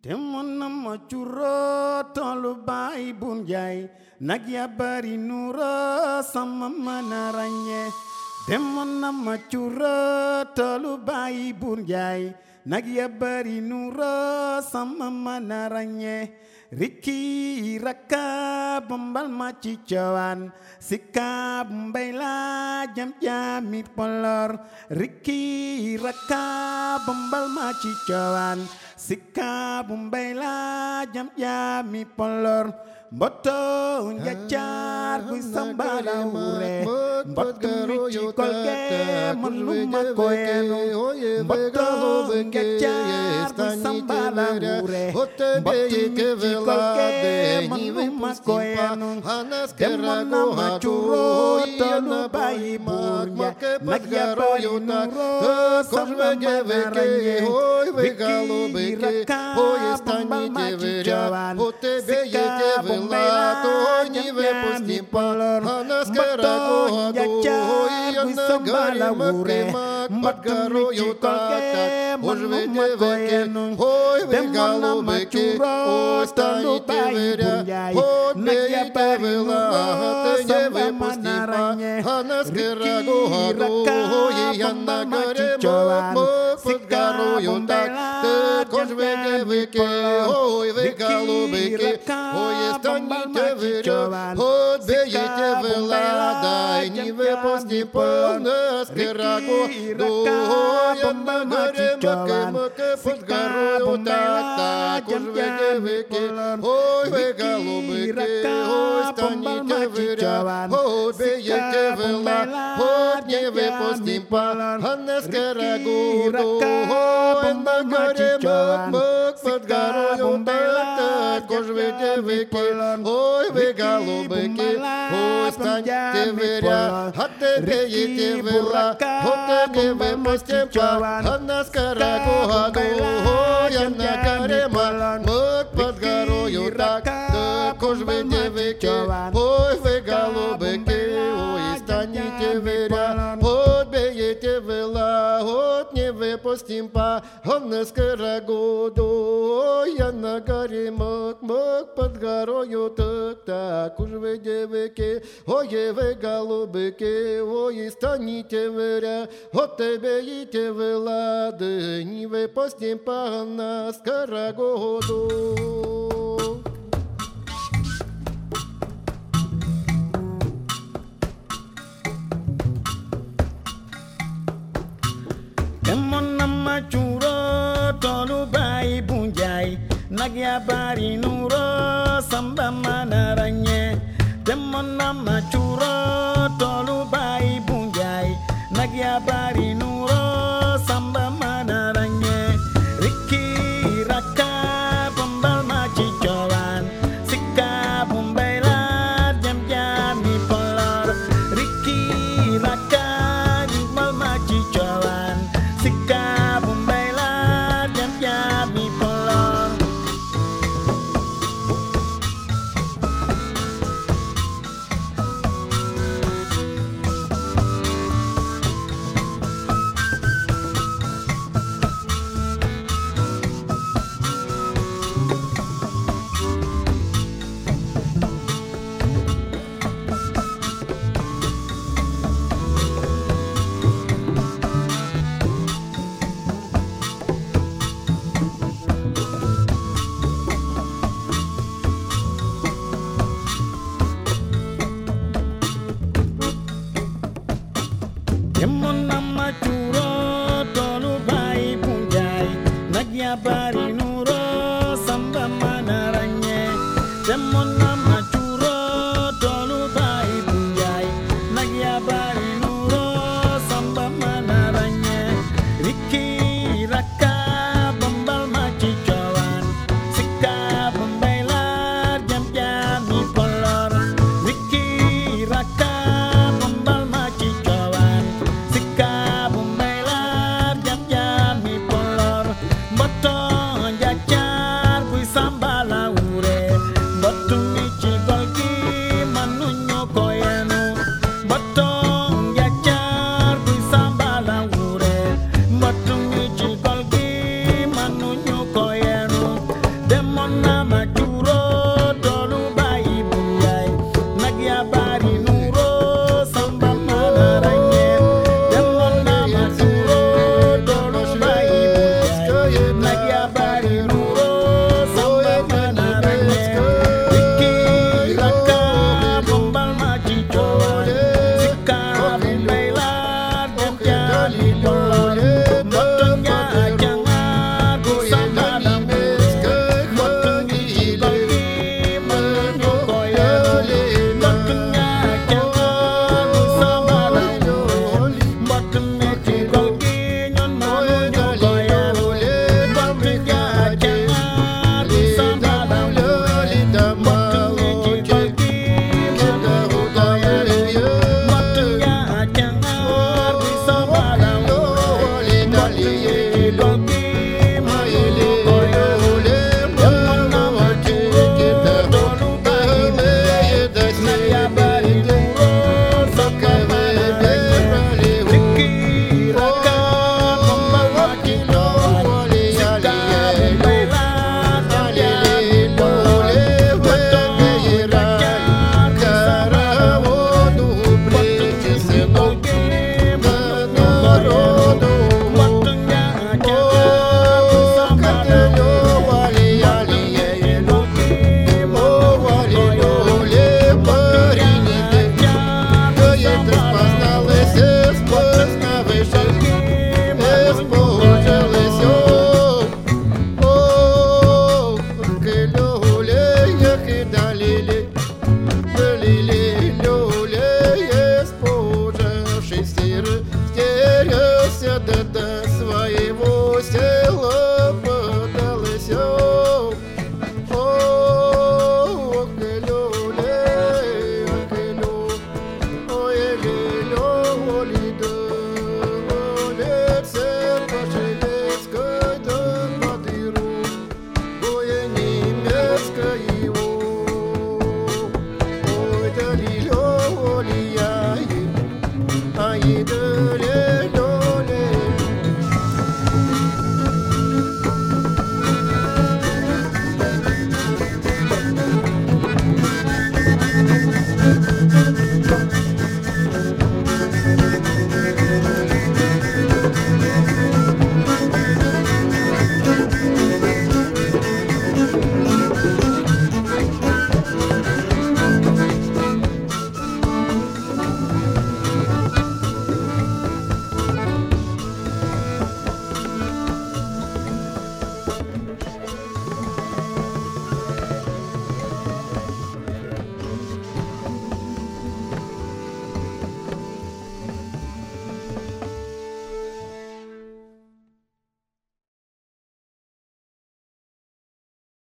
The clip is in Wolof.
demoon na ma curoo toolu baay bun jaay nag ya bari nuuro sama mën a ràññee demoon na ma curoo toolu baay bun jaay nag ya bari nuuro sama mën a ràññee rikki rakka bambal ma ci cowaan sikka mbay la jam jami polor rikki rakka bambal ma ci cowaan sikka mbay la jam jami polor mboto njacar buy sambala wure mboto mi ci kolge man lu ma koyenu mboto njacar buy sambala wure mboto mi ci kolge man lu ma koyenu demoon na ma curo tolu bayi burya nag ya bayi nuro sama manaranye biki raka bambal ma ci jawan sikka Lato ni ve posti palor mato njacar buy sambala wure mbato mi ci kolge man lu ma koyenu demoon na ma curo tolu bayi burya nag ya bayi nuro sama manaranye riki raka bambal ma ci jawan sikka mbay la jam jami polor riki raka Станите веря, от беете велада, ни ве пости пълна скараго, доя на горе мъка под гарою тата, кожвете веке, ой ве голубеке, ой станите веря, от беете велада, от ни ве пости пълна скараго, доя на горе мък под гарою тата, кожвете веке, ой ве голубеки, ой станьте веря, хате беете вела, хоте не ве постепа, а на скараго хаду, ой на карема, мък под гарою так, да кожвете веке, ой ве голубеки, ой станьте веря, хот беете вела, хот не ве постепа, а на скараго ой на карема, мък под гарою так, уж вы девики, ой вы голубики, ой станите веря, от тебе идите вы лады, не вы постим по нас карагоду. demoon na ma curo toolu baay bun jaay nag ya bari nuuro samba mana ràññee demoon na ma curo toolu baay bun jaay nag ya bari nuuro samba mana ràññee rikki rakka bambal ma ci cowaan sikka mbay la jam jami polor rikki rakka bambal ma ci cowaan sikka mbay la jam jami polor demoon na ma curo toolu baay bun jaay nag ya bari nuuro samba mana ràññee demoon na ma curo toolu baay bun jaay nag ya bari nuuro samba mana ràññee rikki rakka bambal ma ci cowaan sikka mbay la jam jami polor rikki rakka bambal ma ci cowaan sikka mbay la jam jami polor mboto ya bari nuura